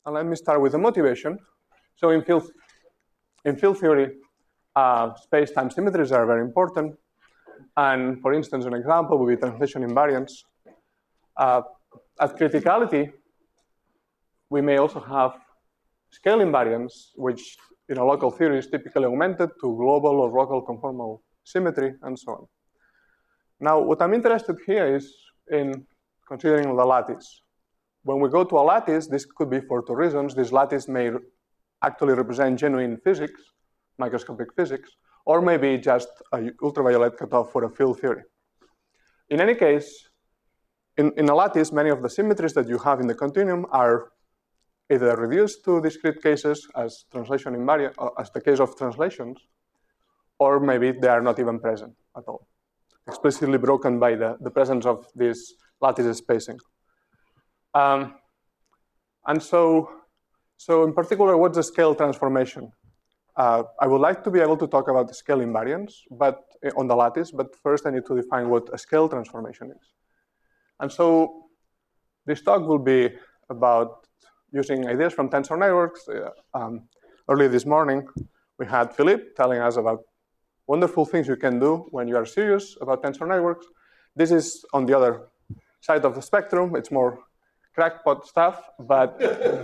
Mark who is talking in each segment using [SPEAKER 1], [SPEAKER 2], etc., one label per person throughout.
[SPEAKER 1] And let me start with the motivation. So in field theory, space-time symmetries are very important. And for instance, an example would be translation invariance. At criticality, we may also have scale invariance, which in a local theory is typically augmented to global or local conformal symmetry, and so on. Now, what I'm interested here is in considering the lattice. When we go to a lattice, this could be for two reasons. This lattice may actually represent genuine physics, microscopic physics, or maybe just an ultraviolet cutoff for a field theory. In any case, in a lattice, many of the symmetries that you have in the continuum are either reduced to discrete cases as translation invariant, as the case of translations, or maybe they are not even present at all, explicitly broken by the presence of this lattice spacing. And so in particular, what's the scale transformation? I would like to be able to talk about the scale invariance, but on the lattice, but first I need to define what a scale transformation is. And so this talk will be about using ideas from tensor networks. Early this morning, we had Philippe telling us about wonderful things you can do when you are serious about tensor networks. This is on the other side of the spectrum. It's more crackpot stuff, but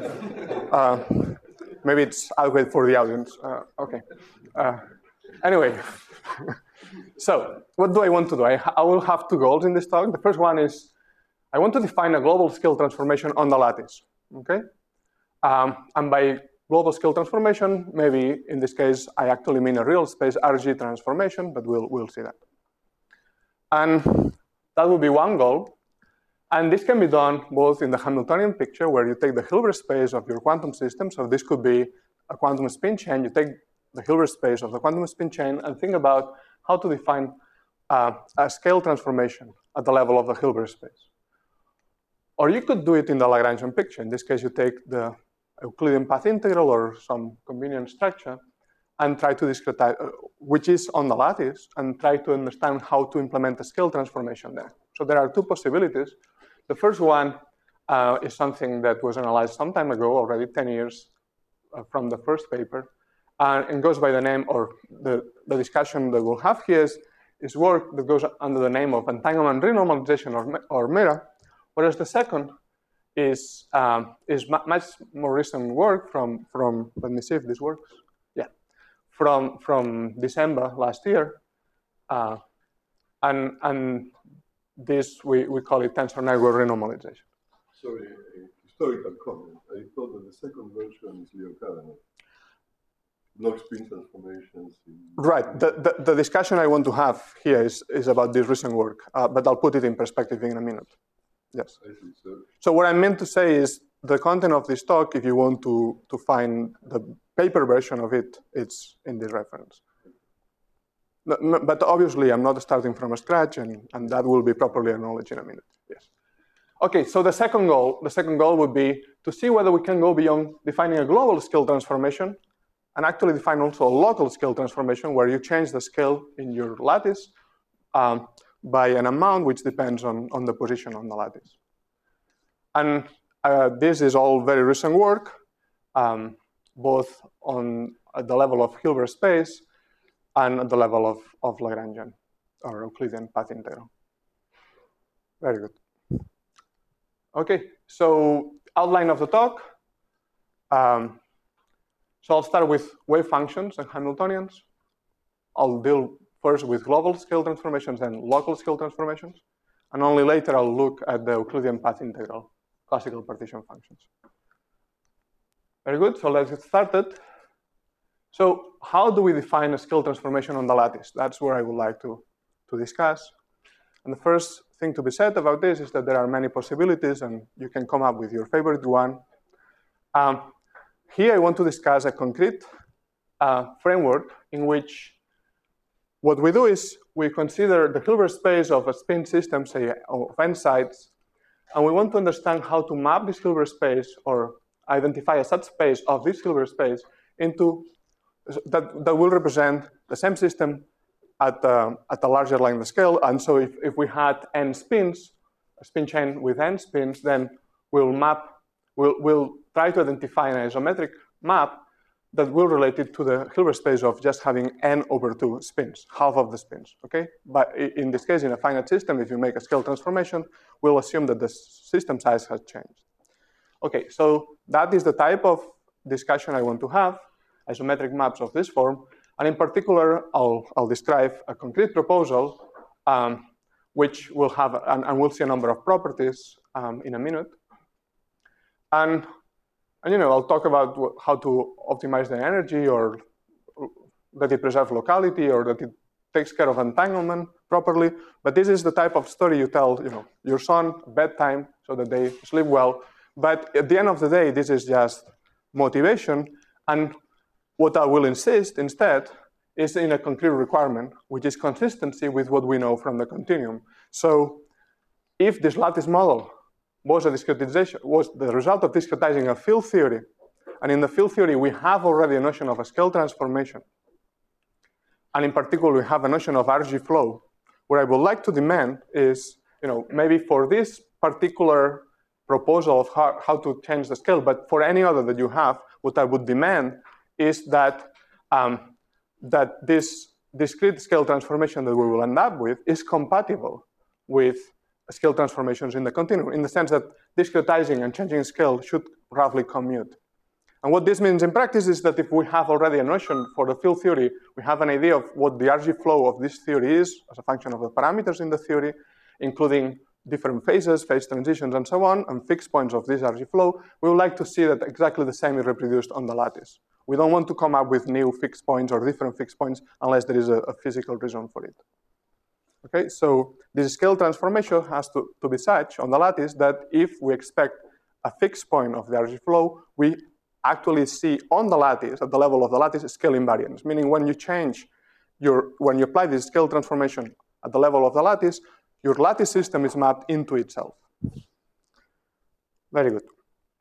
[SPEAKER 1] maybe it's adequate for the audience. Okay. Anyway, so what do I want to do? I will have two goals in this talk. The first one is I want to define a global scale transformation on the lattice. Okay, and by global scale transformation, maybe in this case I actually mean a real space RG transformation, but we'll see that. And that would be one goal. And this can be done both in the Hamiltonian picture, where you take the Hilbert space of your quantum system. So this could be a quantum spin chain. You take the Hilbert space of the quantum spin chain and think about how to define a scale transformation at the level of the Hilbert space. Or you could do it in the Lagrangian picture. In this case, you take the Euclidean path integral or some convenient structure and try to discretize, which is on the lattice, and try to understand how to implement a scale transformation there. So there are two possibilities. The first one is something that was analyzed some time ago, already 10 years from the first paper, and it goes by the name, or the discussion that we'll have here is work that goes under the name of entanglement renormalization or MERA, whereas the second is much more recent work from let me see if this works. Yeah, from December last year, and this we call it tensor network renormalization.
[SPEAKER 2] Sorry, a historical comment. I thought that the second version is Leo Kadanoff. Block spin transformations.
[SPEAKER 1] Right. The discussion I want to have here is about this recent work, but I'll put it in perspective in a minute. Yes.
[SPEAKER 2] I think so.
[SPEAKER 1] So what I meant to say is the content of this talk, if you want to find the paper version of it, it's in this reference. But obviously, I'm not starting from scratch, and that will be properly acknowledged in a minute. Yes. Okay, so the second goal would be to see whether we can go beyond defining a global scale transformation and actually define also a local scale transformation where you change the scale in your lattice by an amount which depends on the position on the lattice. And this is all very recent work, both at the level of Hilbert space and at the level of Lagrangian or Euclidean path integral. Very good. Okay, so outline of the talk. So I'll start with wave functions and Hamiltonians. I'll deal first with global scale transformations and local scale transformations. And only later I'll look at the Euclidean path integral, classical partition functions. Very good, so let's get started. So how do we define a scale transformation on the lattice? That's where I would like to discuss. And the first thing to be said about this is that there are many possibilities, and you can come up with your favorite one. Here I want to discuss a concrete framework in which what we do is we consider the Hilbert space of a spin system, say of n sides, and we want to understand how to map this Hilbert space or identify a subspace of this Hilbert space into that will represent the same system at a larger length scale. And so if we had n spins, a spin chain with n spins, then we'll try to identify an isometric map that will relate it to the Hilbert space of just having n/2 spins, half of the spins, okay? But in this case, in a finite system, if you make a scale transformation, we'll assume that the system size has changed. Okay, so that is the type of discussion I want to have, isometric maps of this form. And in particular, I'll describe a concrete proposal which will have, and we'll see a number of properties in a minute. And you know, I'll talk about how to optimize the energy, or that it preserves locality, or that it takes care of entanglement properly. But this is the type of story you tell, you know, your son bedtime so that they sleep well. But at the end of the day, this is just motivation. And what I will insist instead is in a concrete requirement, which is consistency with what we know from the continuum. So if this lattice model was a discretization, was the result of discretizing a field theory, and in the field theory we have already a notion of a scale transformation, and in particular we have a notion of RG flow, what I would like to demand is, you know, maybe for this particular proposal of how to change the scale, but for any other that you have, what I would demand is that that this discrete scale transformation that we will end up with is compatible with scale transformations in the continuum, in the sense that discretizing and changing scale should roughly commute. And what this means in practice is that if we have already a notion for the field theory, we have an idea of what the RG flow of this theory is as a function of the parameters in the theory, including different phases, phase transitions, and so on, and fixed points of this RG flow, we would like to see that exactly the same is reproduced on the lattice. We don't want to come up with new fixed points or different fixed points unless there is a physical reason for it. Okay, so this scale transformation has to be such on the lattice that if we expect a fixed point of the RG flow, we actually see on the lattice, at the level of the lattice, scale invariance, meaning when you change when you apply this scale transformation at the level of the lattice, your lattice system is mapped into itself. Very good.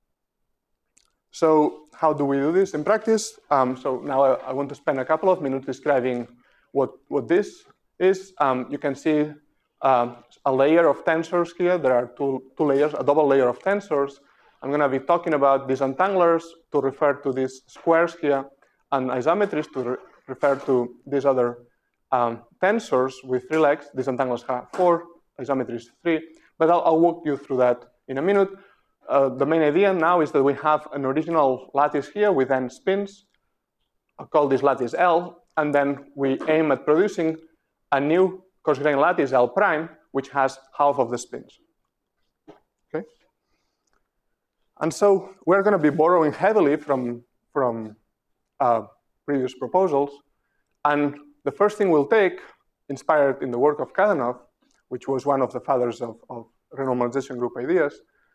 [SPEAKER 1] So how do we do this in practice? So now I want to spend a couple of minutes describing what this is. You can see a layer of tensors here. There are two layers, a double layer of tensors. I'm going to be talking about disentanglers to refer to these squares here, and isometries to refer to these other tensors with 3 legs. Disentanglers have 4, isometries 3. But I'll walk you through that in a minute. The main idea now is that we have an original lattice here with n spins. I'll call this lattice L, and then we aim at producing a new coarse-grained lattice L prime, which has half of the spins. Okay? And so we're going to be borrowing heavily from previous proposals. And the first thing we'll take, inspired in the work of Kadanoff, which was one of the fathers of renormalization group ideas,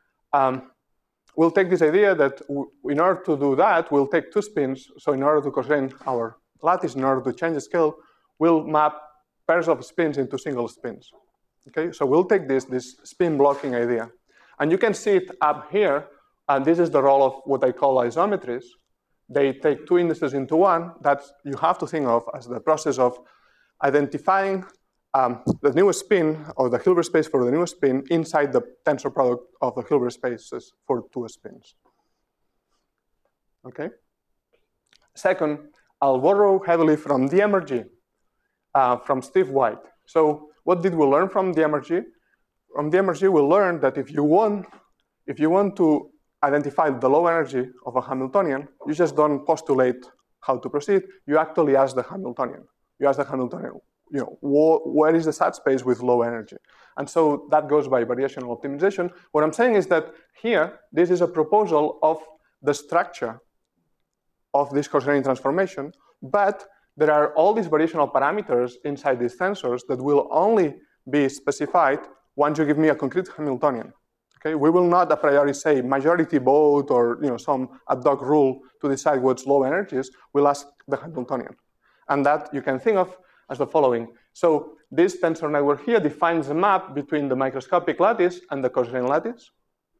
[SPEAKER 1] we'll take this idea that in order to do that, we'll take 2 spins. So in order to coarse-grain our lattice, in order to change the scale, we'll map pairs of spins into single spins. Okay, so we'll take this spin blocking idea. And you can see it up here, and this is the role of what I call isometries. They take 2 indices into one. That you have to think of as the process of identifying the newest spin, or the Hilbert space for the newest spin, inside the tensor product of the Hilbert spaces for 2 spins. Okay. Second, I'll borrow heavily from DMRG, from Steve White. So what did we learn from DMRG? From DMRG, we learned that if you want to identify the low energy of a Hamiltonian, you just don't postulate how to proceed. You actually ask the Hamiltonian. You ask the Hamiltonian, you know, where is the SAT space with low energy? And so that goes by variational optimization. What I'm saying is that here, this is a proposal of the structure of this coarse-grained transformation, but there are all these variational parameters inside these tensors that will only be specified once you give me a concrete Hamiltonian. Okay, we will not a priori say majority vote or some ad hoc rule to decide what's low energies. We'll ask the Hamiltonian, and that you can think of as the following. So this tensor network here defines the map between the microscopic lattice and the coarse-grained lattice,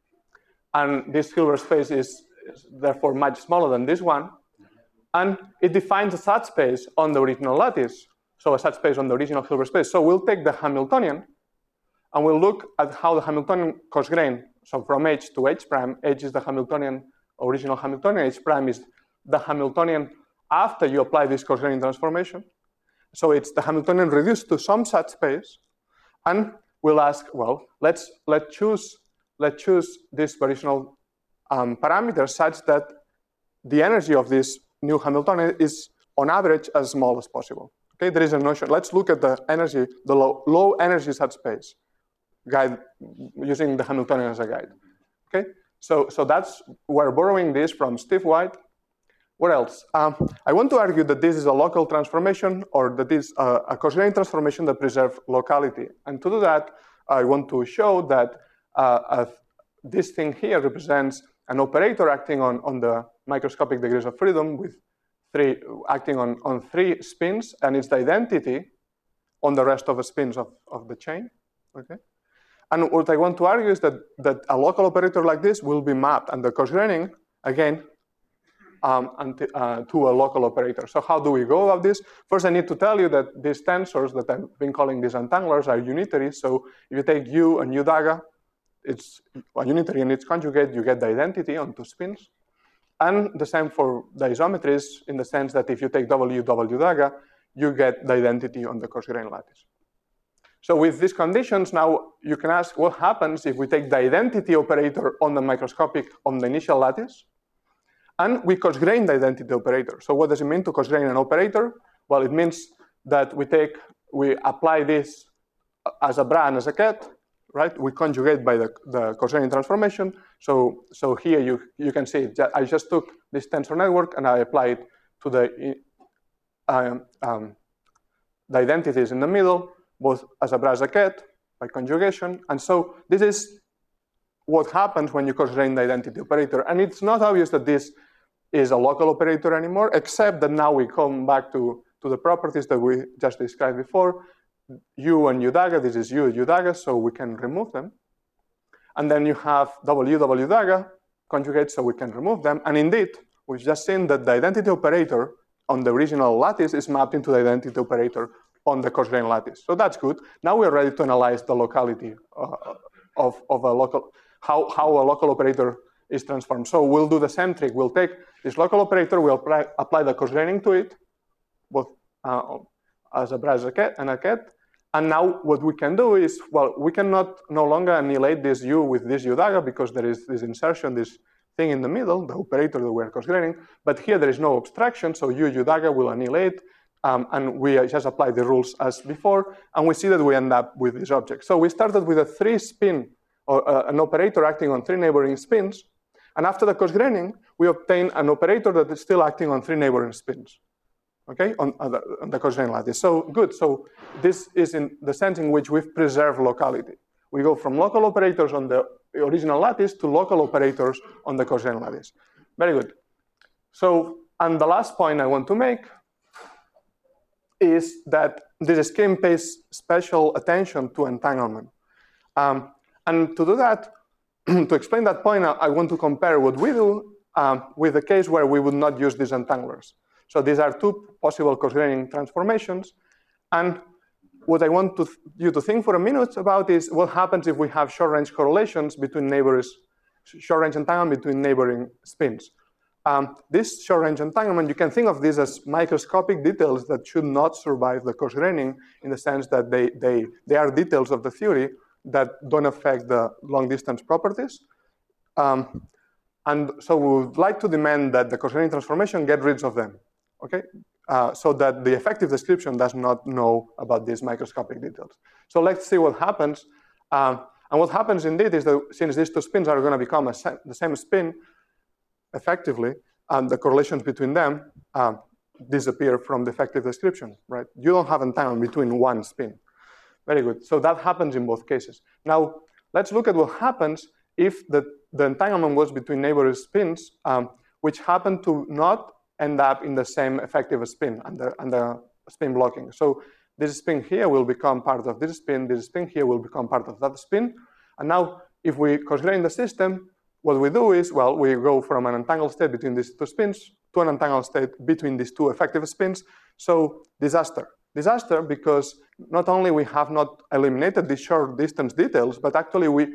[SPEAKER 1] and this Hilbert space is therefore much smaller than this one, and it defines a SAT space on the original lattice. So a SAT space on the original Hilbert space. So we'll take the Hamiltonian, and we'll look at how the Hamiltonian coarse-grained, so from H to H prime, H is the Hamiltonian original Hamiltonian. H prime is the Hamiltonian after you apply this coarse-graining transformation. So it's the Hamiltonian reduced to some such space, and we'll ask, well, let's choose this variational parameter such that the energy of this new Hamiltonian is on average as small as possible. Okay, there is a notion. Let's look at the energy, the low energy subspace guide using the Hamiltonian as a guide. Okay, so that's, we're borrowing this from Steve White. What else? I want to argue that this is a local transformation, or that is a coarse-graining transformation that preserves locality. And to do that, I want to show that this thing here represents an operator acting on the microscopic degrees of freedom with acting on 3 spins, and its identity on the rest of the spins of the chain. Okay. And what I want to argue is that a local operator like this will be mapped under coarse-graining again to a local operator. So how do we go about this? First, I need to tell you that these tensors that I've been calling these entanglers are unitary. So if you take U and U dagger, it's a unitary and its conjugate, you get the identity on 2 spins. And the same for the isometries, in the sense that if you take W dagger, you get the identity on the coarse-grained lattice. So with these conditions, now you can ask what happens if we take the identity operator on the microscopic on the initial lattice, and we coarse-grain the identity operator. So what does it mean to coarse-grain an operator? Well, it means that we apply this as a bra and as a ket, right? We conjugate by the coarse-graining transformation. So here you can see it. I just took this tensor network and I applied to the identities in the middle, both as a bra as a ket by conjugation. And so this is what happens when you coarse-grain the identity operator. And it's not obvious that this is a local operator anymore, except that now we come back to the properties that we just described before. U and U dagger, this is U dagger, so we can remove them. And then you have W dagger conjugate, so we can remove them. And indeed, we've just seen that the identity operator on the original lattice is mapped into the identity operator on the coarse-grained lattice. So that's good. Now we're ready to analyze the locality of a local, how a local operator is transformed. So we'll do the same trick. We'll take this local operator, we'll apply the coarse-graining to it, both as a bra and a ket. And now what we can do is, well, we cannot no longer annihilate this U with this U dagger because there is this insertion, this thing in the middle, the operator that we're coarse-graining. But here there is no abstraction, so U dagger will annihilate. And we just apply the rules as before, and we see that we end up with this object. So we started with a 3-spin, or an operator acting on 3 neighboring spins. And after the coarse-graining, we obtain an operator that is still acting on 3 neighboring spins, okay, on the coarse-grained lattice. So good. So this is in the sense in which we've preserved locality. We go from local operators on the original lattice to local operators on the coarse-grained lattice. Very good. So, and the last point I want to make is that this scheme pays special attention to entanglement. And to do that, to explain that point, I want to compare what we do with the case where we would not use these entanglers. So these are 2 possible coarse-graining transformations. And what I want you to think for a minute about is what happens if we have short-range correlations between short-range entanglement between neighboring spins. This short-range entanglement, you can think of this as microscopic details that should not survive the coarse-graining, in the sense that they are details of the theory that don't affect the long-distance properties. And so we would like to demand that the coarse-graining transformation get rid of them, okay? So that the effective description does not know about these microscopic details. So let's see what happens. And what happens indeed is that since these 2 spins are going to become the same spin, effectively, and the correlations between them disappear from the effective description, right? You don't have entanglement between 1 spin. Very good. So that happens in both cases. Now, let's look at what happens if the entanglement was between neighboring spins, which happen to not end up in the same effective spin and the spin blocking. So this spin here will become part of this spin here will become part of that spin. And now, if we coarse-grain the system, what we do is, well, we go from an entangled state between these 2 spins to an entangled state between these 2 effective spins. So disaster. Disaster because not only we have not eliminated these short distance details, but actually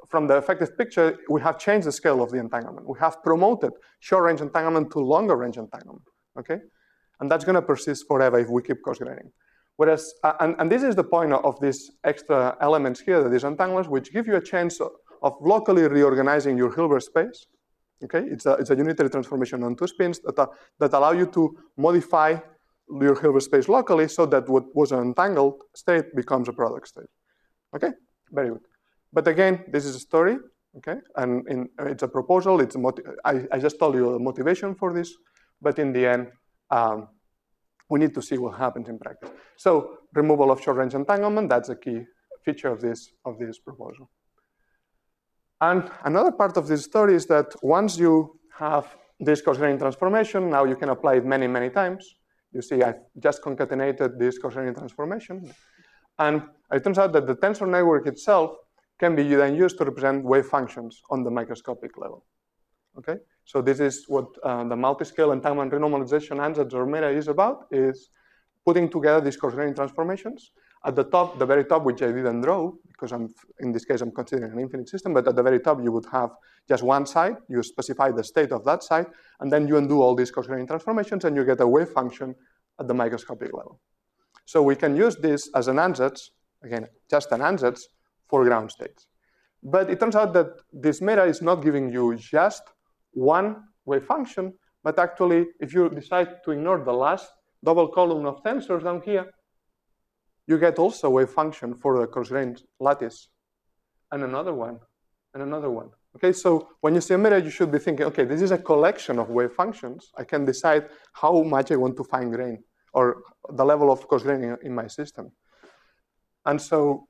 [SPEAKER 1] from the effective picture, we have changed the scale of the entanglement. We have promoted short-range entanglement to longer-range entanglement, okay? And that's going to persist forever if we keep coarse-graining. Whereas, and this is the point of these extra elements here, these entanglements, which give you a chance of locally reorganizing your Hilbert space. Okay, it's a unitary transformation on two spins that allow you to modify your Hilbert space locally so that what was an entangled state becomes a product state. Okay, very good. But again, this is a story. Okay, and it's a proposal. I just told you the motivation for this, but in the end, we need to see what happens in practice. So removal of short-range entanglement, that's a key feature of this proposal. And another part of this story is that once you have this coarse-graining transformation, now you can apply it many, many times. You see, I just concatenated this coarse-graining transformation. And it turns out that the tensor network itself can be then used to represent wave functions on the microscopic level. Okay? So this is what the multi-scale entanglement renormalization ansatz or MERA is about, is putting together these coarse-graining transformations. At the top, the very top, which I didn't draw, because in this case I'm considering an infinite system, but at the very top you would have just one side, you specify the state of that side, and then you undo all these coarse-graining transformations and you get a wave function at the microscopic level. So we can use this as an ansatz, again, just an ansatz for ground states. But it turns out that this MERA is not giving you just one wave function, but actually, if you decide to ignore the last double column of tensors down here, you get also a wave function for the coarse-grained lattice, and another one, and another one. Okay, so when you see a MERA, you should be thinking, okay, this is a collection of wave functions. I can decide how much I want to fine grain, or the level of coarse-graining in my system. And so,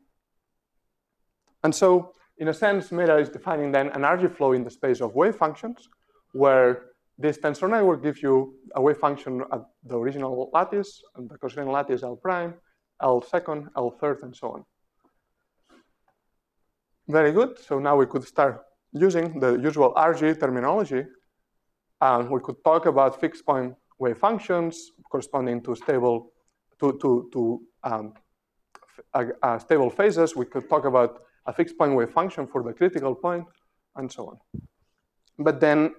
[SPEAKER 1] in a sense, MERA is defining then an RG flow in the space of wave functions, where this tensor network gives you a wave function at the original lattice, and the coarse-graining lattice L prime, L second, L third, and so on. Very good. So now we could start using the usual RG terminology. We could talk about fixed point wave functions corresponding to stable stable phases. We could talk about a fixed point wave function for the critical point, and so on. But then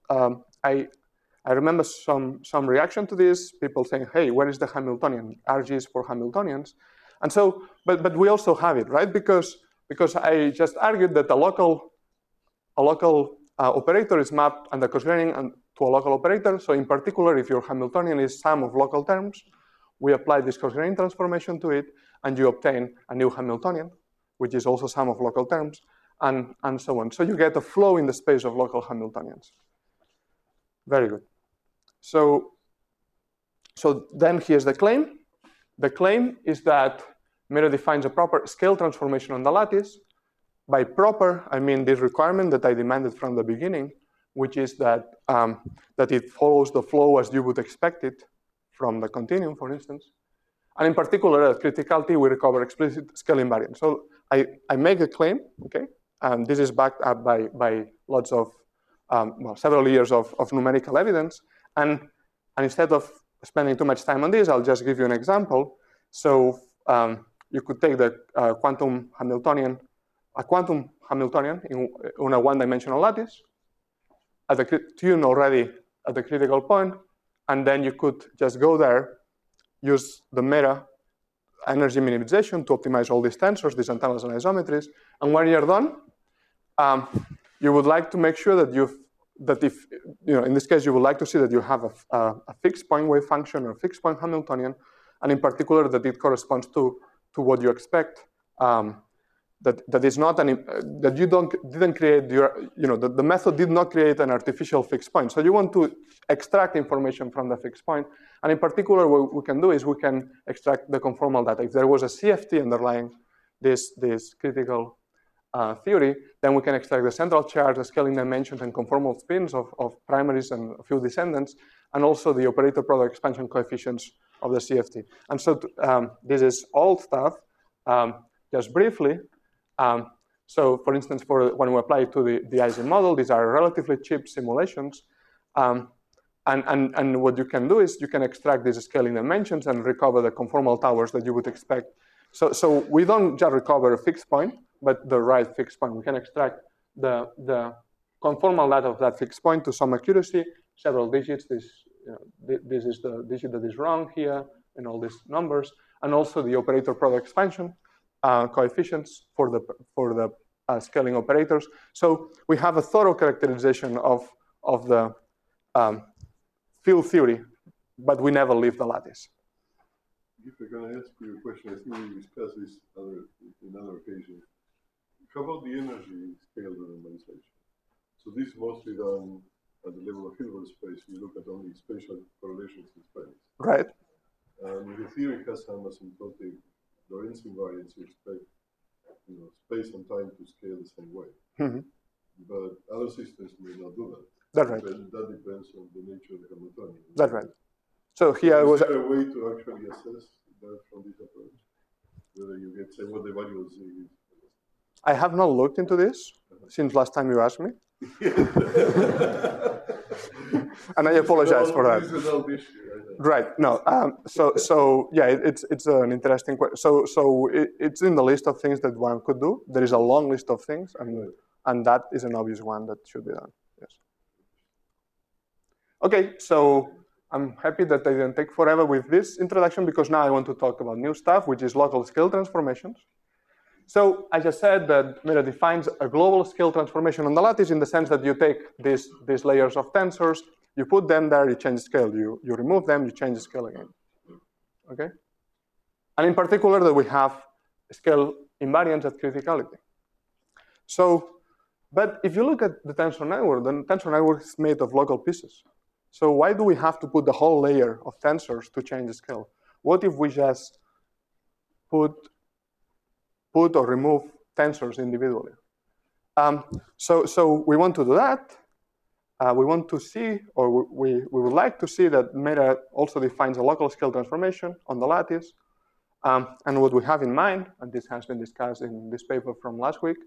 [SPEAKER 1] I remember some reaction to this, people saying, hey, where is the Hamiltonian? RG is for Hamiltonians. And so, but we also have it, right? Because I just argued that a local operator is mapped and the coarse-graining to a local operator. So in particular, if your Hamiltonian is sum of local terms, we apply this coarse-graining transformation to it, and you obtain a new Hamiltonian, which is also sum of local terms, and so on. So you get a flow in the space of local Hamiltonians. Very good. So then here's the claim. The claim is that MERA defines a proper scale transformation on the lattice. By proper, I mean this requirement that I demanded from the beginning, which is that, that it follows the flow as you would expect it from the continuum, for instance. And in particular, at criticality, we recover explicit scale invariance. So I make a claim, okay? And this is backed up by lots of, well, several years of numerical evidence. And instead of spending too much time on this, I'll just give you an example. So you could take the quantum Hamiltonian in a one-dimensional lattice, at the tune already at the critical point, and then you could just go there, use the MERA energy minimization to optimize all these tensors, these entangles and isometries, and when you're done, you would like to make sure that if, in this case, you would like to see that you have a fixed point wave function or a fixed point Hamiltonian, and in particular that it corresponds to what you expect. That is not that you didn't create the method did not create an artificial fixed point. So you want to extract information from the fixed point, and in particular, what we can do is we can extract the conformal data. If there was a CFT underlying this critical theory, then we can extract the central charge, the scaling dimensions, and conformal spins of primaries and a few descendants, and also the operator product expansion coefficients of the CFT. And so this is old stuff. Just briefly, so for instance, when we apply it to the Ising model, these are relatively cheap simulations. And what you can do is you can extract these scaling dimensions and recover the conformal towers that you would expect. So we don't just recover a fixed point, but the right fixed point. We can extract the conformal data of that fixed point to some accuracy, several digits. This is the digit that is wrong here, and all these numbers, and also the operator product expansion coefficients for the scaling operators. So we have a thorough characterization of the field theory, but we never leave the lattice.
[SPEAKER 2] If I can ask you a question, I think we discussed this in other occasions. How about the energy scale randomization? So this is mostly done at the level of Hilbert space. You look at only spatial correlations in space.
[SPEAKER 1] Right.
[SPEAKER 2] The theory has some asymptotic Lorentz invariance. You expect space and time to scale the same way. Mm-hmm. But other systems may not do that.
[SPEAKER 1] That's right.
[SPEAKER 2] That depends on the nature of the Hamiltonian.
[SPEAKER 1] That's right. So here was.
[SPEAKER 2] Is there a way to actually assess that from this approach? Whether you get, say, what the value of Z is?
[SPEAKER 1] I have not looked into this since last time you asked me. And I apologize for that.
[SPEAKER 2] This is an old issue,
[SPEAKER 1] right? No. So yeah, it's an interesting question. So it's in the list of things that one could do. There is a long list of things, and that is an obvious one that should be done. Yes. Okay. So I'm happy that I didn't take forever with this introduction, because now I want to talk about new stuff, which is local scale transformations. So I just said that Mera defines a global scale transformation on the lattice in the sense that you take these layers of tensors, you put them there, you change scale. You remove them, you change the scale again. Okay? And in particular that we have scale invariance at criticality. So, but if you look at the tensor network, the tensor network is made of local pieces. So why do we have to put the whole layer of tensors to change the scale? What if we just put or remove tensors individually? So we want to do that. We want to see, or we would like to see that Mera also defines a local scale transformation on the lattice. And what we have in mind, and this has been discussed in this paper from last week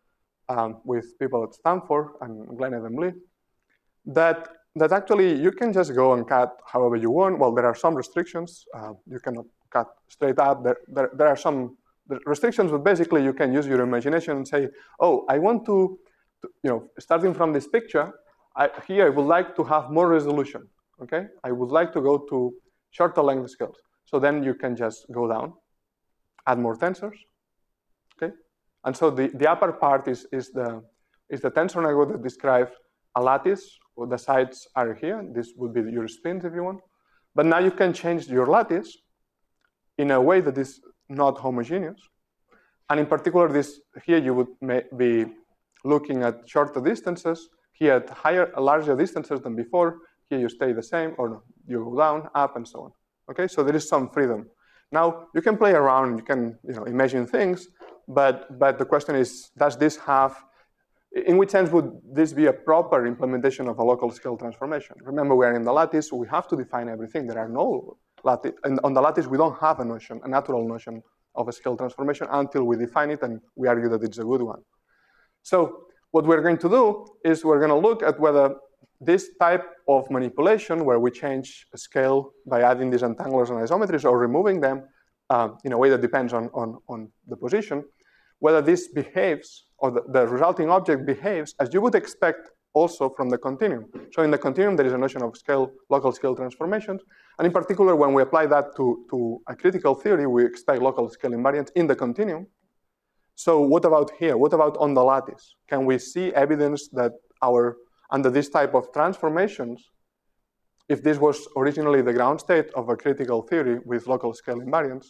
[SPEAKER 1] with people at Stanford and Glenn Adam Lee, that actually you can just go and cut however you want. Well, there are some restrictions. You cannot cut straight up. There are some restrictions, but basically you can use your imagination and say, oh, I want to starting from this picture, here I would like to have more resolution, okay? I would like to go to shorter length scales. So then you can just go down, add more tensors, okay? And so the upper part is the tensor network that describes a lattice, where the sides are here. This would be your spins if you want. But now you can change your lattice in a way that is not homogeneous. And in particular, here you would be looking at shorter distances, here at larger distances than before. Here you stay the same, or you go down, up, and so on. Okay, so there is some freedom. Now you can play around, you can imagine things, but the question is, does this have? In which sense would this be a proper implementation of a local scale transformation? Remember, we are in the lattice, so we have to define everything. There are no lattice, and on the lattice we don't have a natural notion of a scale transformation until we define it, and we argue that it's a good one. So what we're going to do is we're going to look at whether this type of manipulation, where we change a scale by adding these entanglers and isometries or removing them in a way that depends on the position, whether this behaves, or the resulting object behaves as you would expect also from the continuum. So in the continuum, there is a notion of local scale transformations. And in particular, when we apply that to a critical theory, we expect local scale invariance in the continuum. So what about here? What about on the lattice? Can we see evidence that under this type of transformations, if this was originally the ground state of a critical theory with local scale invariance,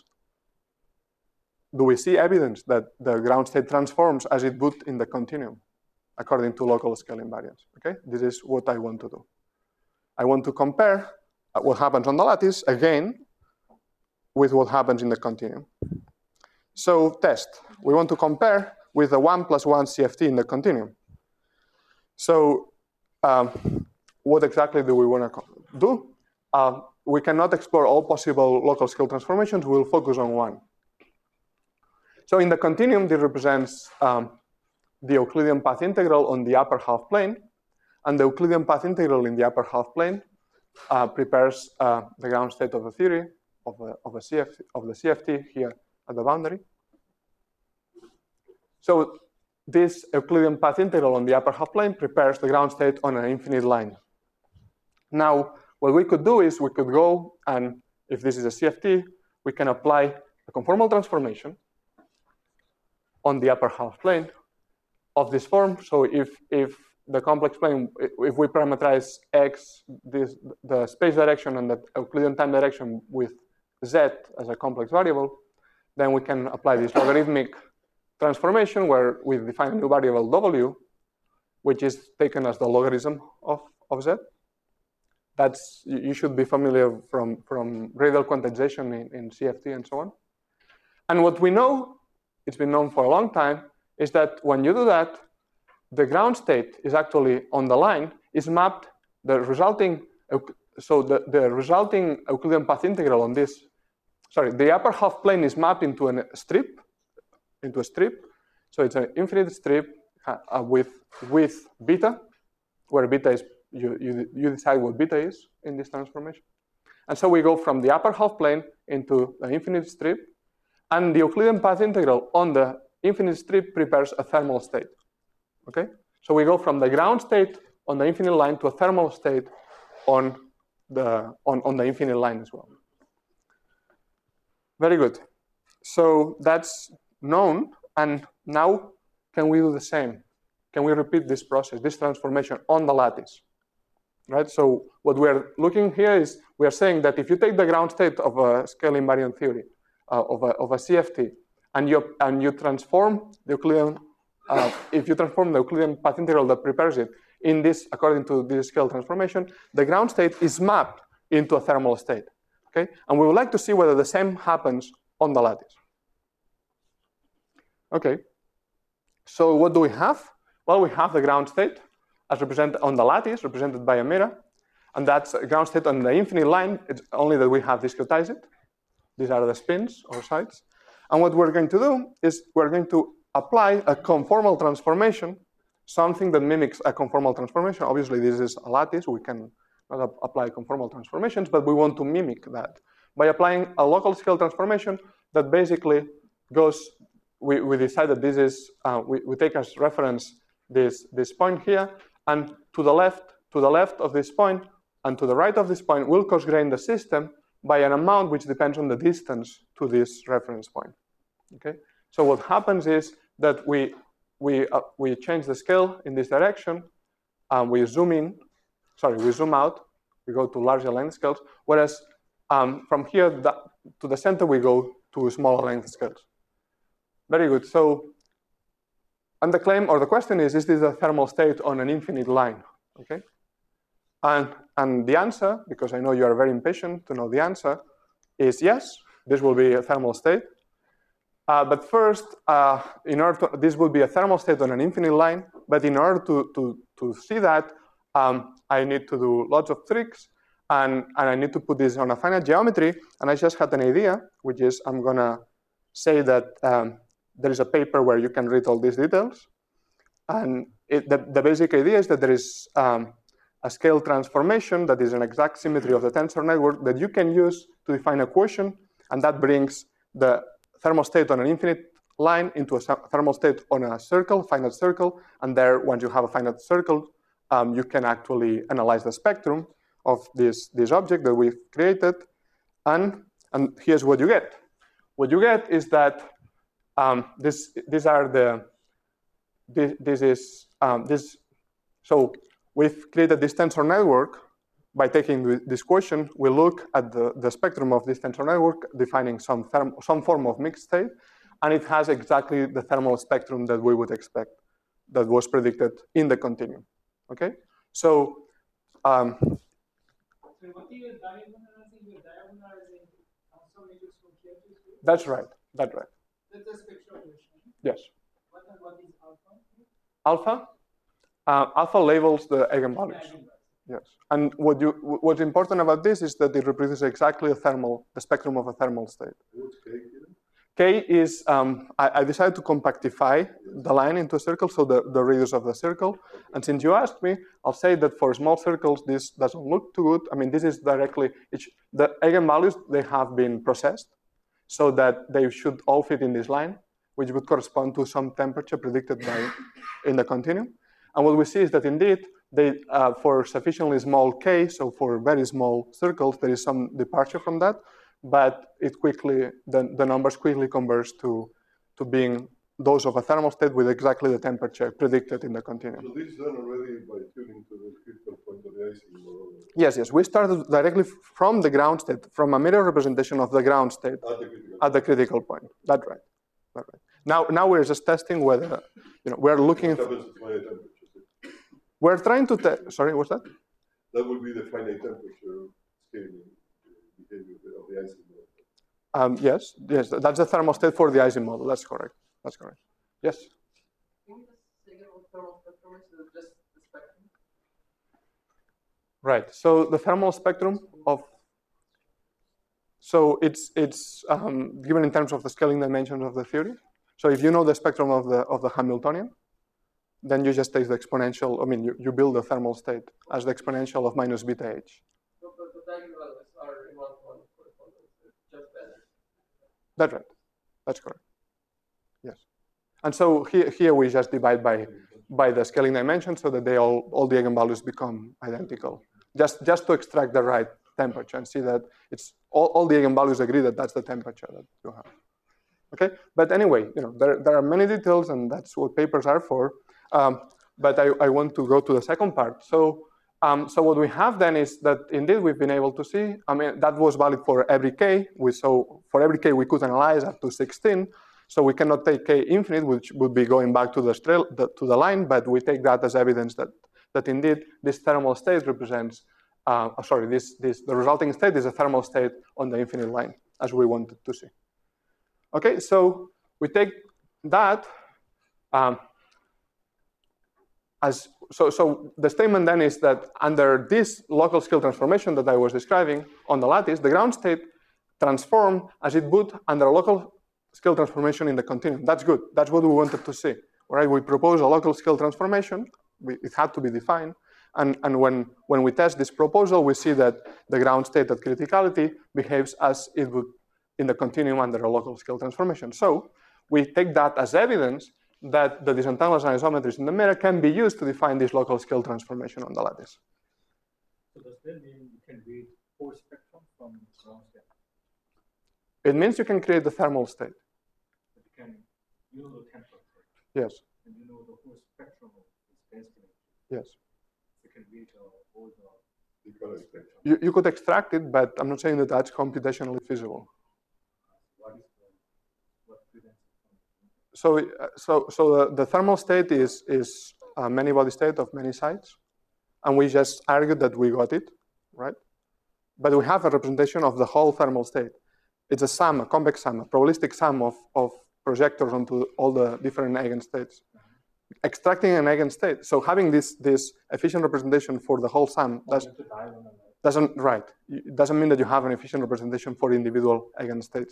[SPEAKER 1] do we see evidence that the ground state transforms as it would in the continuum according to local scale invariance? Okay, this is what I want to do. I want to compare what happens on the lattice again with what happens in the continuum. So test, we want to compare with the 1 + 1 CFT in the continuum. So what exactly do we want to do? We cannot explore all possible local scale transformations. We'll focus on one. So in the continuum, this represents the Euclidean path integral on the upper half plane. And the Euclidean path integral in the upper half plane prepares the ground state of the theory of the CFT here at the boundary. So this Euclidean path integral on the upper half plane prepares the ground state on an infinite line. Now, what we could do is we could go and, if this is a CFT, we can apply a conformal transformation on the upper half plane of this form. So if the complex plane, if we parameterize x, the space direction and the Euclidean time direction with z as a complex variable, then we can apply this logarithmic transformation where we define a new variable w, which is taken as the logarithm of z. That's, you should be familiar from radial quantization in CFT and so on. And what we know, it's been known for a long time, is that when you do that, the ground state is actually on the line, is mapped, the resulting, so the resulting Euclidean path integral on this, sorry, the upper half plane is mapped into a strip. So it's an infinite strip with beta, where beta is, you decide what beta is in this transformation. And so we go from the upper half plane into the infinite strip, and the Euclidean path integral on the infinite strip prepares a thermal state. Okay? So we go from the ground state on the infinite line to a thermal state on the infinite line as well. Very good. So that's known, and now can we do the same? Can we repeat this process, this transformation on the lattice? Right? So what we're looking here is we are saying that if you take the ground state of a scale invariant theory of a CFT and you transform the Euclidean, if you transform the Euclidean path integral that prepares it in this according to this scale transformation, the ground state is mapped into a thermal state. Okay? And we would like to see whether the same happens on the lattice. Okay. So what do we have? Well, we have the ground state as represented on the lattice, represented by a mirror, and that's a ground state on the infinite line. It's only that we have discretized it. These are the spins or sides. And what we're going to do is we're going to apply a conformal transformation, something that mimics a conformal transformation. Obviously, this is a lattice. We can not apply conformal transformations, but we want to mimic that by applying a local scale transformation that basically goes. We decide that this is we take as reference this point here, and to the left of this point and to the right of this point, we'll cosgrain the system by an amount which depends on the distance to this reference point. Okay. So what happens is that we change the scale in this direction, and we zoom out, we go to larger length scales, whereas from here to the center we go to smaller length scales. Very good. So, and the claim or the question is this a thermal state on an infinite line? Okay. And the answer, because I know you are very impatient to know the answer, is yes, this will be a thermal state. But first, this will be a thermal state on an infinite line. But in order to see that, I need to do lots of tricks, and I need to put this on a finite geometry. And I just had an idea, which is I'm gonna say that there is a paper where you can read all these details. And the basic idea is that there is a scale transformation that is an exact symmetry of the tensor network that you can use to define a quotient, and that brings the thermal state on an infinite line into a thermal state on a circle, finite circle, and there, once you have a finite circle, you can actually analyze the spectrum of this object that we've created, and here's what you get. What you get is that so we've created this tensor network by taking this quotient. We look at the spectrum of this tensor network, defining some form of mixed state, and it has exactly the thermal spectrum that we would expect that was predicted in the continuum. Okay, so. So
[SPEAKER 3] what you are diagonalizing? You are diagonalizing transformations from here to here.
[SPEAKER 1] That's right. That's right.
[SPEAKER 3] That's the spectral quotient.
[SPEAKER 1] Yes.
[SPEAKER 3] What is alpha?
[SPEAKER 1] Alpha labels the eigenvalues. Yes. And what's important about this is that it reproduces exactly the spectrum of a thermal state.
[SPEAKER 2] What's K here?
[SPEAKER 1] K is, I decided to compactify the line into a circle, so the radius of the circle. And since you asked me, I'll say that for small circles, this doesn't look too good. I mean, this is directly, the eigenvalues, they have been processed so that they should all fit in this line. which would correspond to some temperature predicted in the continuum. And what we see is that indeed, for sufficiently small k, so for very small circles, there is some departure from that, but the numbers quickly converge to being those of a thermal state with exactly the temperature predicted in the continuum.
[SPEAKER 2] So this is done already by tuning to the critical point of the Ising model?
[SPEAKER 1] Yes. We started directly from the ground state, from a mirror representation of the ground state at the critical point. That's right. Now we're just testing whether, we're looking. We're trying to test. Sorry, what's that?
[SPEAKER 2] That would be the finite temperature scaling behavior of the Ising model.
[SPEAKER 1] Yes, that's the thermal state for the Ising model. That's correct. Yes.
[SPEAKER 4] Can you just say again what thermal spectrum is? Is it just the spectrum?
[SPEAKER 1] Right. So the thermal spectrum it's given in terms of the scaling dimensions of the theory. So if you know the spectrum of the Hamiltonian, then you just take the exponential. I mean, you build the thermal state as the exponential of minus beta h.
[SPEAKER 4] So the eigenvalues are in 1-to-1 correspondence. It's just better.
[SPEAKER 1] That's right. That's correct. Yes. And so here we just divide by the scaling dimension so that all the eigenvalues become identical. Just to extract the right temperature and see that it's all the eigenvalues agree that that's the temperature that you have. Okay. But anyway, there are many details, and that's what papers are for. But I want to go to the second part. So what we have then is that indeed we've been able to see. I mean, that was valid for every k. So for every k we could analyze up to 16. So we cannot take k infinite, which would be going back to the line, but we take that as evidence that indeed this thermal state represents. The resulting state is a thermal state on the infinite line, as we wanted to see. Okay, so we take that. So the statement then is that under this local scale transformation that I was describing on the lattice, the ground state transformed as it would under a local scale transformation in the continuum. That's good. That's what we wanted to see. All right, we propose a local scale transformation. It had to be defined. And when we test this proposal, we see that the ground state at criticality behaves as it would in the continuum under a local scale transformation. So we take that as evidence that the disentanglement isometries in the mirror can be used to define this local scale transformation on the lattice.
[SPEAKER 5] So does that mean you can read whole spectrum from ground state?
[SPEAKER 1] It means you can create the thermal state.
[SPEAKER 5] You know the temperature.
[SPEAKER 1] Yes.
[SPEAKER 5] And you know the whole spectrum of this density.
[SPEAKER 1] Yes.
[SPEAKER 5] You can read all the spectrum.
[SPEAKER 1] You could extract it, but I'm not saying that that's computationally feasible.
[SPEAKER 5] What prevents it from?
[SPEAKER 1] So the thermal state is a many-body state of many sides, and we just argued that we got it, right? But we have a representation of the whole thermal state. It's a sum, a convex sum, a probabilistic sum of projectors onto all the different eigenstates. Extracting an eigenstate, so having this efficient representation for the whole sum doesn't mean that you have an efficient representation for individual eigenstates.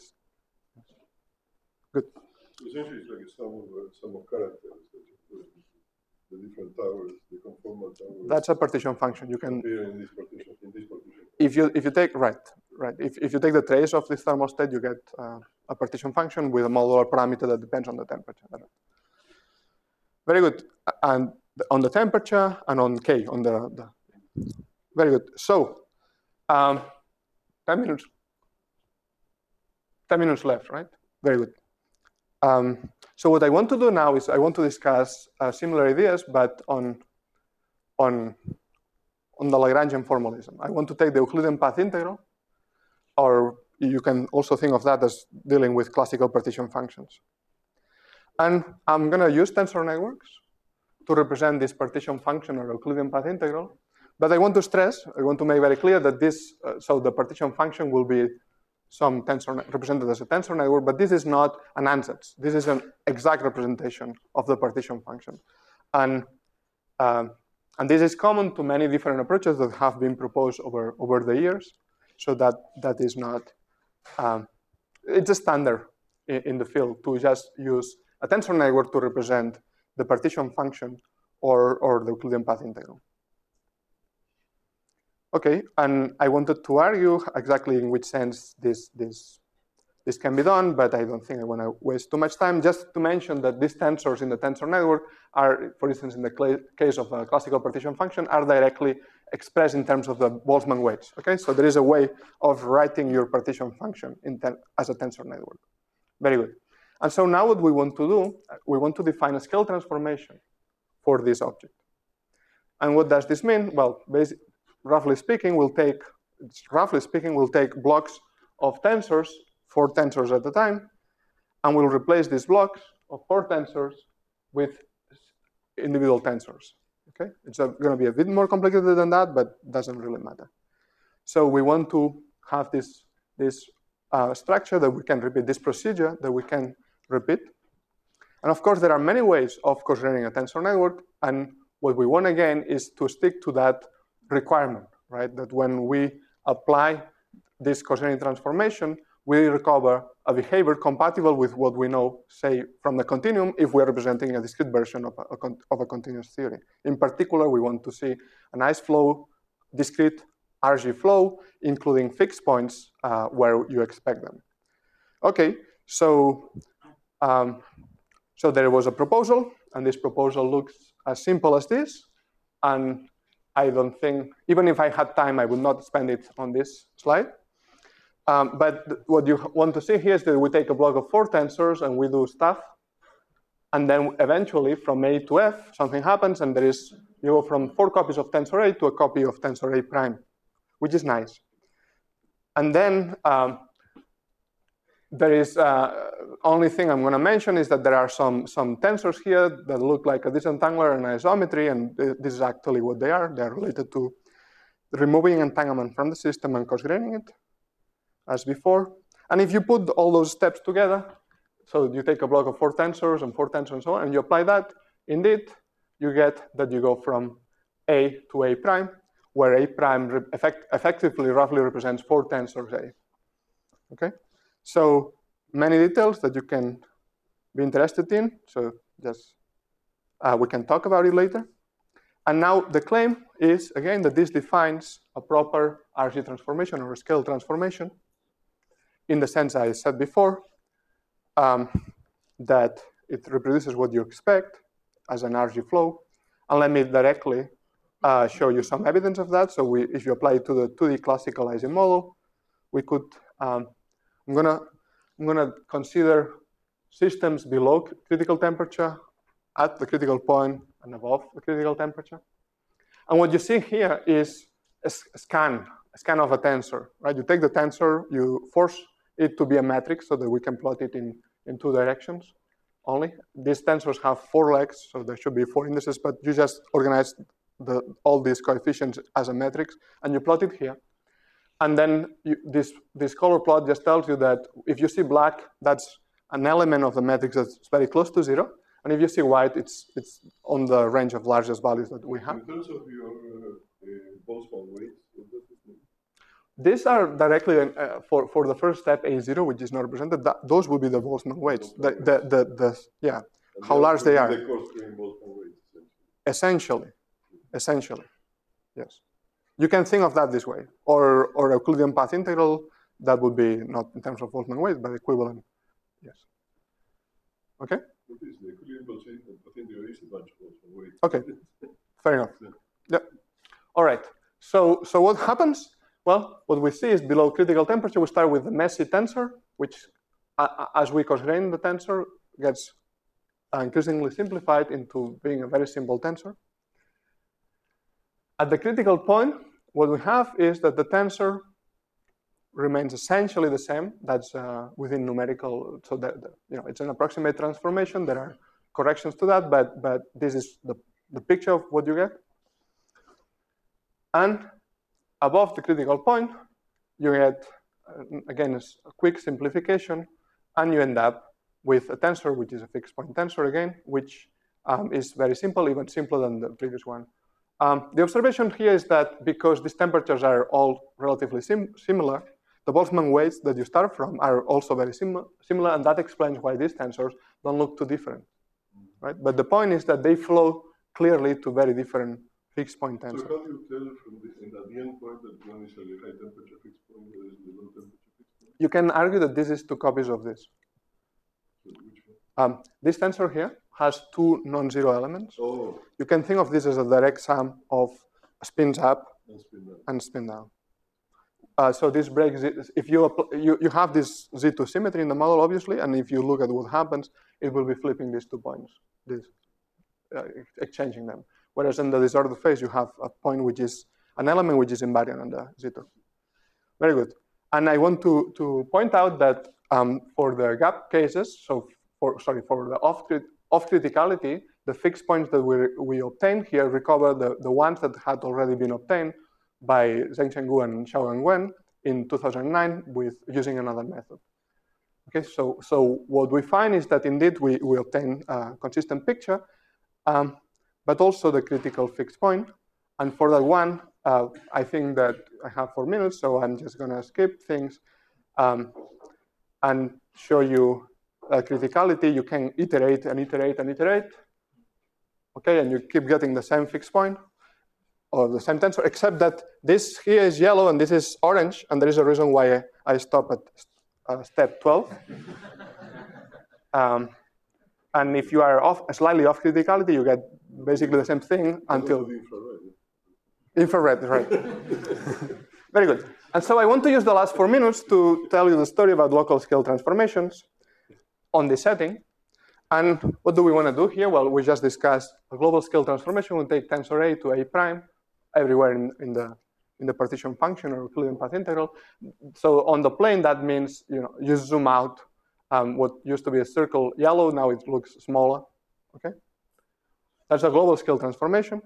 [SPEAKER 1] Good.
[SPEAKER 2] Essentially, it's like a sum of characters that you put the different towers, the conformal towers.
[SPEAKER 1] That's a partition function. You can
[SPEAKER 2] appear in this partition.
[SPEAKER 1] If you take if you take the trace of this thermal state, you get a partition function with a modular parameter that depends on the temperature. Very good. And on the temperature and on K, on the very good. So 10 minutes. 10 minutes left, right? Very good. So what I want to do now is I want to discuss similar ideas, but on the Lagrangian formalism. I want to take the Euclidean path integral, or you can also think of that as dealing with classical partition functions. And I'm going to use tensor networks to represent this partition function or Euclidean path integral. But I want to make very clear that this, so the partition function will be some tensor represented as a tensor network, but this is not an ansatz. This is an exact representation of the partition function. And this is common to many different approaches that have been proposed over the years. So that is not, it's a standard in the field to just use a tensor network to represent the partition function or the Euclidean path integral. Okay, and I wanted to argue exactly in which sense this This can be done, but I don't think I want to waste too much time. Just to mention that these tensors in the tensor network are, for instance, in the case of a classical partition function, are directly expressed in terms of the Boltzmann weights. Okay, so there is a way of writing your partition function as a tensor network. Very good. And so now what we want to do, we want to define a scale transformation for this object. And what does this mean? Well, roughly speaking, we'll take blocks of tensors, 4 tensors at a time, and we'll replace these blocks of 4 tensors with individual tensors. Okay, it's going to be a bit more complicated than that, but doesn't really matter. So we want to have this structure that we can repeat, this procedure that we can repeat. And of course, there are many ways of considering a tensor network, and what we want again is to stick to that requirement, right? That when we apply this Gaussian transformation, we recover a behavior compatible with what we know, say, from the continuum if we're representing a discrete version of a continuous theory. In particular, we want to see a nice flow, discrete RG flow, including fixed points where you expect them. Okay, so there was a proposal, and this proposal looks as simple as this, and I don't think, even if I had time, I would not spend it on this slide. But what you want to see here is that we take a block of 4 tensors and we do stuff. And then eventually from A to F, something happens and you go from 4 copies of tensor A to a copy of tensor A prime, which is nice. And then there is only thing I'm going to mention is that there are some tensors here that look like a disentangler and isometry, and this is actually what they are. They are related to removing entanglement from the system and cosgraining it, as before. And if you put all those steps together, so you take a block of 4 tensors and 4 tensors and so on, and you apply that, indeed, you get that you go from A to A prime, where A prime effectively roughly represents 4 tensors A. Okay? So many details that you can be interested in, so just we can talk about it later. And now the claim is, again, that this defines a proper RG transformation or a scale transformation in the sense I said before, that it reproduces what you expect as an RG flow. And let me directly show you some evidence of that. So if you apply it to the 2D classical Ising model, we could, I'm gonna consider systems below critical temperature, at the critical point, and above the critical temperature. And what you see here is a scan of a tensor, right? You take the tensor, you force it to be a matrix so that we can plot it in 2 directions only. These tensors have 4 legs, so there should be 4 indices, but you just organize all these coefficients as a matrix, and you plot it here. And then this color plot just tells you that if you see black, that's an element of the matrix that's very close to 0. And if you see white, it's on the range of largest values that we have.
[SPEAKER 2] In terms of your Boltzmann weights, what does this mean?
[SPEAKER 1] These are directly for the first step A0, which is not represented. Those would be the Boltzmann weights. Yeah, and how large they are.
[SPEAKER 2] The coarse-grained Boltzmann weights,
[SPEAKER 1] essentially, yes. You can think of that this way, or Euclidean path integral. That would be not in terms of Boltzmann weight, but equivalent. Yes. Okay.
[SPEAKER 2] What is the Euclidean path integral is a bunch of Boltzmann weights.
[SPEAKER 1] Okay. Fair enough. Yeah. All right. So what happens? Well, what we see is below critical temperature, we start with the messy tensor, which, as we cosgrain the tensor, gets increasingly simplified into being a very simple tensor. At the critical point, what we have is that the tensor remains essentially the same. That's within numerical, so that it's an approximate transformation. There are corrections to that, but this is the picture of what you get. And above the critical point, you get, again, a quick simplification, and you end up with a tensor, which is a fixed point tensor again, which is very simple, even simpler than the previous one. The observation here is that because these temperatures are all relatively similar, the Boltzmann weights that you start from are also very similar, and that explains why these tensors don't look too different, right? But the point is that they flow clearly to very different fixed point tensors.
[SPEAKER 2] So how do you tell from at the end point that one is a high temperature fixed point, where is the low temperature fixed point?
[SPEAKER 1] you can argue that this is 2 copies of this. This tensor here has 2 non-zero elements.
[SPEAKER 2] Oh,
[SPEAKER 1] You can think of this as a direct sum of spins up
[SPEAKER 2] that's been done.
[SPEAKER 1] and spin down. So this breaks it. If you have this Z2 symmetry in the model, obviously, and if you look at what happens, it will be flipping these 2 points, exchanging them. Whereas in the disordered phase, you have a point which is an element which is invariant on the Z2. Very good. And I want to point out that for the gap cases, so for the off criticality, the fixed points that we obtained here recover the ones that had already been obtained by Zhengchen Gu and Xiaogang Wen in 2009 with using another method. Okay, so what we find is that indeed we obtain a consistent picture, but also the critical fixed point. And for that one, I think that I have 4 minutes, so I'm just going to skip things and show you criticality. You can iterate and iterate and iterate. Okay, and you keep getting the same fixed point or the same tensor, except that this here is yellow and this is orange, and there is a reason why I stop at step 12. And if you are slightly off criticality, you get basically the same thing until infrared, right? Very good. And so I want to use the last 4 minutes to tell you the story about local scale transformations on this setting. And what do we want to do here? Well, we just discussed a global scale transformation. We take tensor A to A prime everywhere in the partition function or Euclidean path integral. So on the plane, that means you zoom out. What used to be a circle yellow, now it looks smaller. Okay, that's a global scale transformation.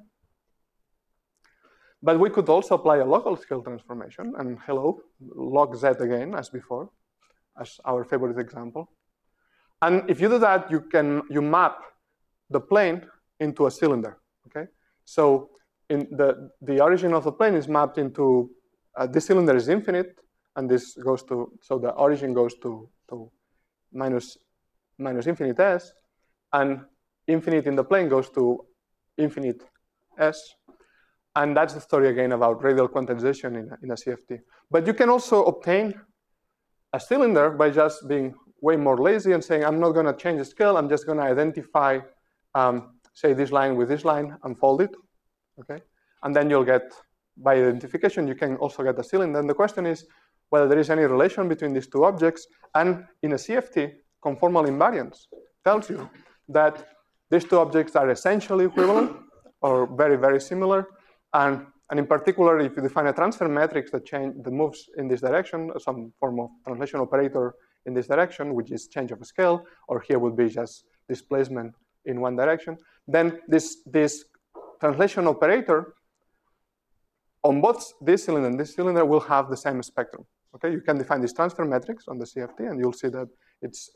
[SPEAKER 1] But we could also apply a local scale transformation, and hello, log Z again as before, as our favorite example. And if you do that, you map the plane into a cylinder. Okay, so in the origin of the plane is mapped into this cylinder is infinite, and this goes to the origin goes to minus infinite s, and infinite in the plane goes to infinite s. And that's the story again about radial quantization in a CFT. But you can also obtain a cylinder by just being way more lazy and saying, I'm not going to change the scale. I'm just going to identify, say, this line with this line and fold it. Okay, and then you'll get, by identification, you can also get a cylinder. And the question is whether there is any relation between these 2 objects. And in a CFT, conformal invariance tells you that these 2 objects are essentially equivalent or very, very similar. And in particular, if you define a transfer matrix that moves in this direction, some form of translation operator in this direction, which is change of scale, or here would be just displacement in one direction, then this translation operator on both this cylinder and this cylinder will have the same spectrum. Okay, you can define this transfer matrix on the CFT, and you'll see that it's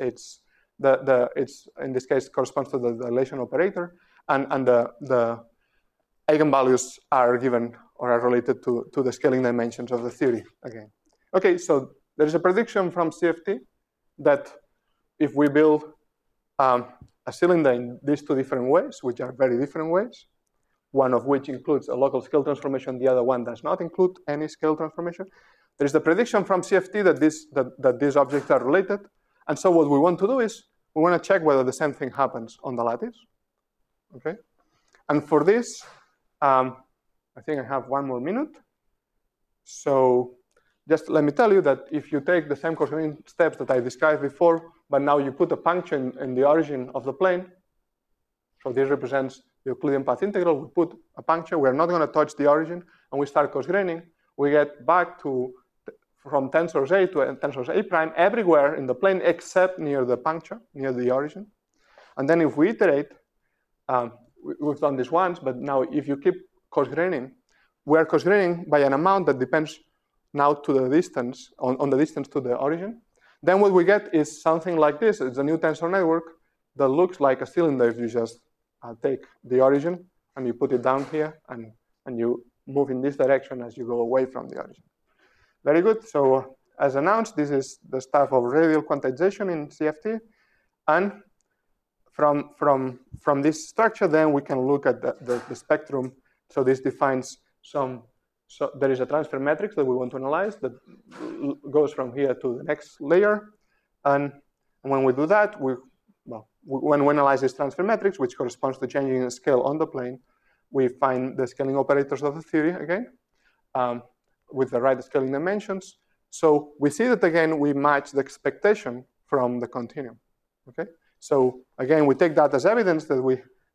[SPEAKER 1] in this case corresponds to the dilation operator, and the eigenvalues are given or are related to the scaling dimensions of the theory again. Okay, so there is a prediction from CFT that if we build a cylinder in these 2 different ways, which are very different ways, one of which includes a local scale transformation, the other one does not include any scale transformation, there is the prediction from CFT that these objects are related. And so what we want to do is we want to check whether the same thing happens on the lattice. Okay, and for this, I think I have 1 more minute. So just let me tell you that if you take the same corresponding steps that I described before, but now you put a puncture in the origin of the plane, so this represents the Euclidean path integral, we put a puncture, we're not going to touch the origin, and we start cosgraining, we get back from tensors A to tensors A prime everywhere in the plane except near the puncture, near the origin. And then if we iterate, we've done this once, but now if you keep cosgraining, we're cosgraining by an amount that depends now to the distance, on the distance to the origin. Then what we get is something like this. It's a new tensor network that looks like a cylinder if you just take the origin and you put it down here and you move in this direction as you go away from the origin. Very good. So as announced, this is the stuff of radial quantization in CFT. And from this structure, then we can look at the spectrum. So this defines some So there is a transfer matrix that we want to analyze that goes from here to the next layer. And when we do that, when we analyze this transfer matrix, which corresponds to changing the scale on the plane, we find the scaling operators of the theory again with the right scaling dimensions. So we see that again, we match the expectation from the continuum. Okay. So again, we take that as evidence that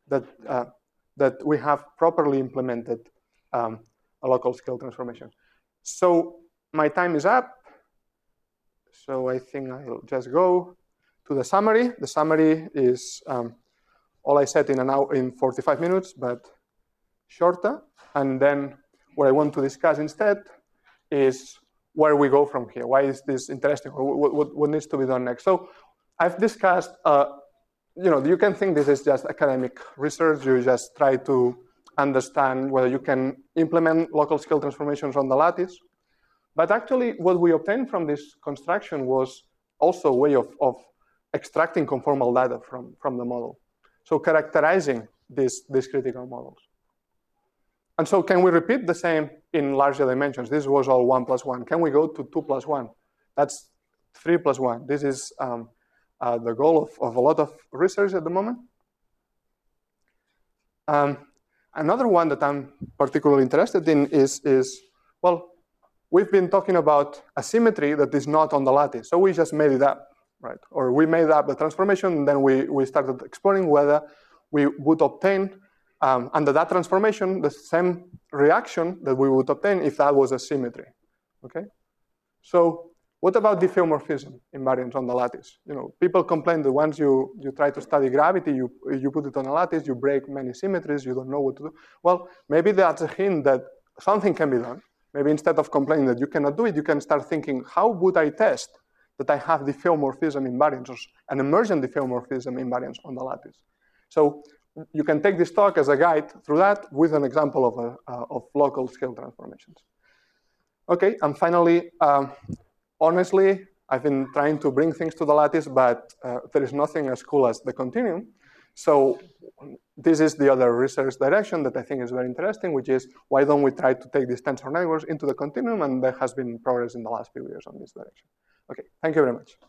[SPEAKER 1] we have properly implemented a local scale transformation. So my time is up. So I think I'll just go to the summary. The summary is all I said in an hour, in 45 minutes, but shorter. And then what I want to discuss instead is where we go from here. Why is this interesting? What needs to be done next? So I've discussed, you can think this is just academic research. You just try to understand whether you can implement local scale transformations on the lattice. But actually, what we obtained from this construction was also a way of extracting conformal data from the model. So characterizing these critical models. And so can we repeat the same in larger dimensions? This was all 1 + 1. Can we go to 2 + 1? That's 3 + 1. This is the goal of a lot of research at the moment. Another one that I'm particularly interested in is, well, we've been talking about a symmetry that is not on the lattice. So we just made it up, right? Or we made up the transformation, and then we started exploring whether we would obtain, under that transformation, the same reaction that we would obtain if that was a symmetry, okay? So what about diffeomorphism invariance on the lattice? People complain that once you try to study gravity, you put it on a lattice, you break many symmetries, you don't know what to do. Well, maybe that's a hint that something can be done. Maybe instead of complaining that you cannot do it, you can start thinking, how would I test that I have diffeomorphism invariance, or an emergent diffeomorphism invariance on the lattice? So you can take this talk as a guide through that with an example of local scale transformations. Okay, and finally, honestly, I've been trying to bring things to the lattice, but there is nothing as cool as the continuum. So this is the other research direction that I think is very interesting, which is why don't we try to take these tensor networks into the continuum? And there has been progress in the last few years on this direction. Okay, thank you very much.